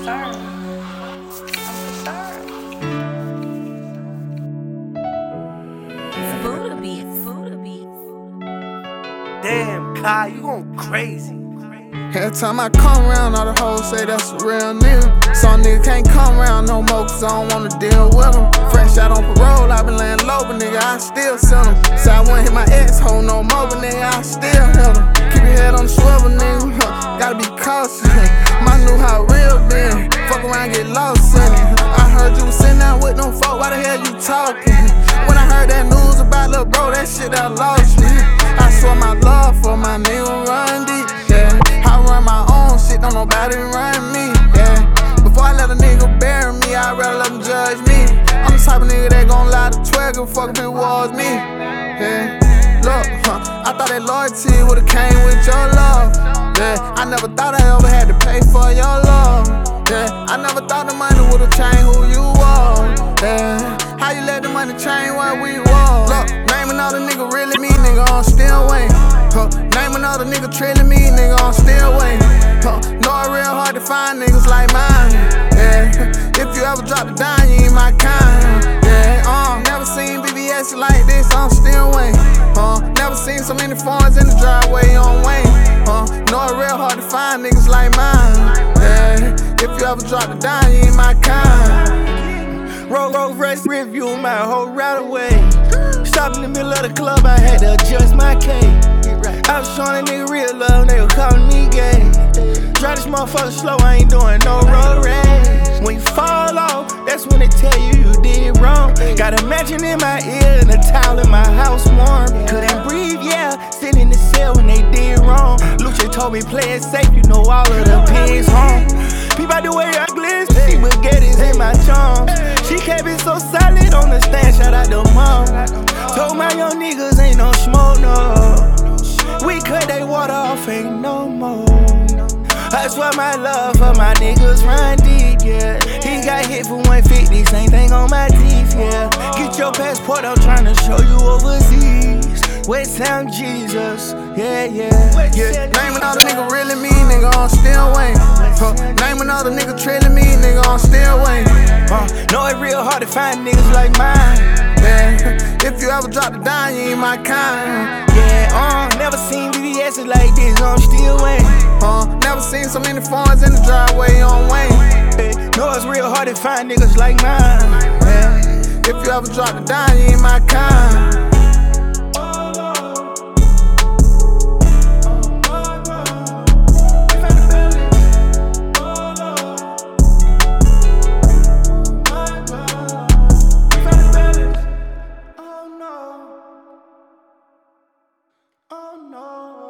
Damn, Kai, you going crazy. Every time I come around, all the hoes say that's a real nigga. Some nigga can't come around no more, cause I don't wanna deal with them. Fresh out on parole, I been laying low, but nigga, I still send them. Say I wouldn't hit my ex-hoe no more, but nigga, I still hit them. Keep your head on the swivel, nigga, gotta be cautious. Mine knew how real been, fuck around, get lost in it. I heard you was sitting down with them folk, why the hell you talking? When I heard that news about lil' bro, that shit that lost me. I swear my love for my nigga run deep, yeah. I run my own shit, don't nobody run me, yeah. Before I let a nigga bury me, I'd rather let them judge me. I'm the type of nigga that gon' lie to twig and fuck if it was me, yeah. Look, I thought that loyalty would've came with your love, yeah. I never thought I ever had to pay for your love, yeah. I never thought the money would've changed who you was, yeah. How you let the money change what we was? Look, name another nigga really me, nigga, I'm still waiting. Name another nigga trailing me, nigga, I'm still waiting. Know it real hard to find niggas like mine, yeah. If you ever drop the dime, you ain't my kind, yeah. Never seen BBS like this, I'm still waiting. Never seen so many phones in the driveway on Wayne. Know it real hard to find niggas like mine, yeah. If you ever drop the dime, you ain't my kind. Roll race review my whole right away. Stop in the middle of the club, I had to adjust my cake. I was showing a nigga real love, they were calling me gay. Drive this motherfucker slow, I ain't doing no road rage. When you fall off, that's when they tell you you did wrong. Got a mansion in my ear and a towel in my house warm. Couldn't breathe, yeah, sitting in the cell when they did wrong. Lucha told me play it safe, you know all of the pigs home. People by the way I glitz, she baguettes in my charms. She kept it so solid on the stand, shout out to mom. Told my young niggas ain't no smoke, no. We cut they water off, ain't no more. That's why my love for my niggas run deep, yeah. He got hit for 150, same thing on my teeth, yeah. Get your passport, I'm tryna show you overseas. West Town Jesus, yeah, yeah, yeah. Name another nigga really me, nigga, I'm still waiting. Name another nigga trailing me, nigga, I'm still waiting. Know it real hard to find niggas like mine, yeah. If you ever drop the dime, you ain't my kind, yeah. Never seen BBS like this, I'm still waiting. Never seen so many phones in the driveway on Wayne. Know it's real hard to find niggas like mine, yeah. If you ever drop the dime, you ain't my kind. Oh no.